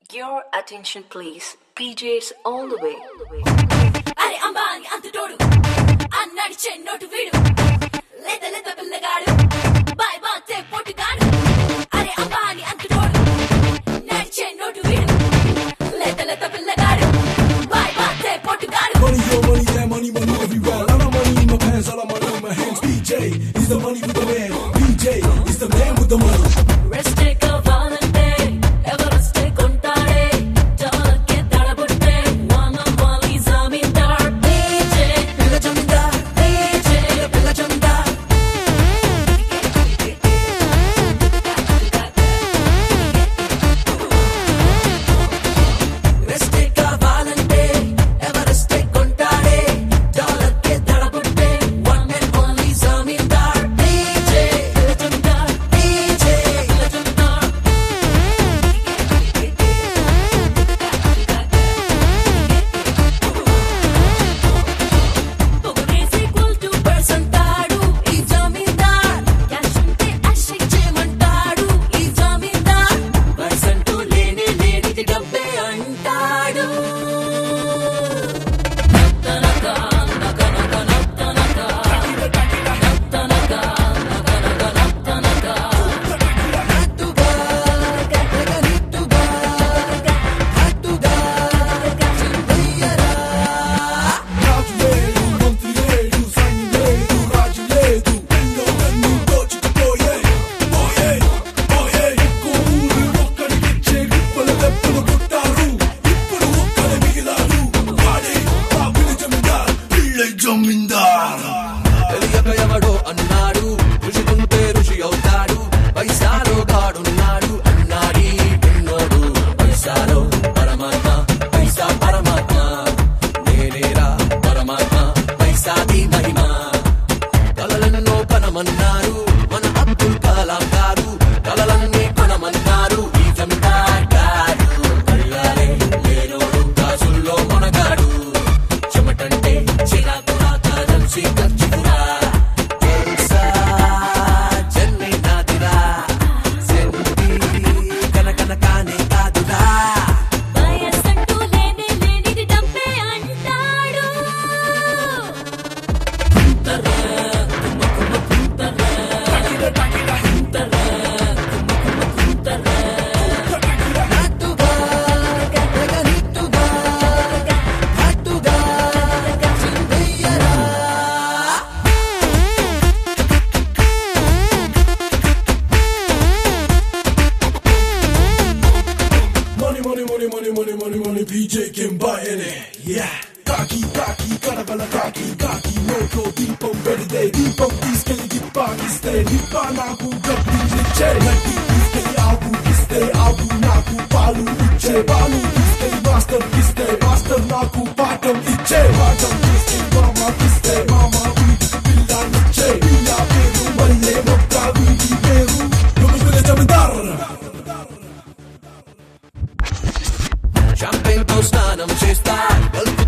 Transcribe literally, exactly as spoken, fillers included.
Your attention please, P Js all the way. అరే Ambani అంతటోడు అన్నడిచే note వీడు లేత లేత పిల్లగాడు బాయ్ బాతే పొట్టుగాడు అరే అంబాని అంతటోడు నడిచే నోటు వీడు లేత లేత పిల్లగాడు బాయ్ బాతే పొట్టుగాడు. Money, your money, that money, money everywhere. Lot of money in my pants, all of money in my hands. P J is the money with the man. P J is the man with the money. Rest take a valente, Everest take ontade, dalke dadabutte, wama wali zamindar. P J, pilla jamindar, P J, pilla jamindar. Rest take a valente, Everest take ontade, dalke dadabutte, one and only zamindar. P J, pilla jamindar, P J, pilla jamindar. Is equal to percentadu, ఈ జమీందార్ cash ఉంటే అషిక్ చేయమంటాడు. ఈ జమీందార్ percent లేని లేనిది డబ్బే అంటాడు. నత్తనక నక నక నత్తనక నత్తనక నక నక నత్తనక హత్తుగా గగగ నిత్తుగా హత్తుగా చిందయ్యరా. రాజు లేడు, మంత్రి లేడు, సైన్యం లేదు, రాజు లేదు. ఎన్నో నన్ను దోచుకుపోయే, పోయే, పోయే. ఎక్కువ ఊరు ఒక్కడికిచ్చే గుప్పల దెబ్బలు కొట్టారు. ఇప్పుడు ఒక్కడే మిగిలాడు. వాడే ఆ పిల్ల జమీందార్, పిల్ల జమీందార్. తెలియక ఎవడో అన్నాడు ఋషి ఉంటే ఋషి అవుతాడు పైసాలో గాడున్నాడు అన్నాడి విన్నోడు పైసాలో పరమాత్మ పైసా పరమాత్మ నేనేరా పరమాత్మ పైసాది మహిమ కలలెన్నో కనమన్నారు మన అబ్దుల్ కలాం గారు కలలన్నీ కొనమన్నారు ఈ జమీందార్ గారు కళ్ళాలే లేనోడు కాసుల్లో మొనగాడు చెమటంటే చిరాకురా కరెన్సీ ఖర్చుకురా తెలుసా చెన్నై నాదిరా సెంటి కనకన కానే కాదురా వయస్సంటూ లేనే లేనిది డబ్బే అంటాడు. హత్తుగా గగగ నిత్తుగా హత్తుగా చిందయ్యరా. Money, money, money, money, money, money, money. P J can buy any. Yeah. Kaki, kaki, karabala kaki, kaki, noko, deepam, bedide, deepam, iskeli, dipakiste, dipa, naku, gabbi, niche, naki, iskeli, agu, kiste, agu, naku, palu, iche, palu, iskeli, master, kiste, master, naku, patam, iche, patam, kiste, mama, kiste, mama, vidi, pilla, niche, pilla, peru, malle, mokka, vidi, peru, yomi, pilla, jamindar. Champagne తో స్నానం చేస్తా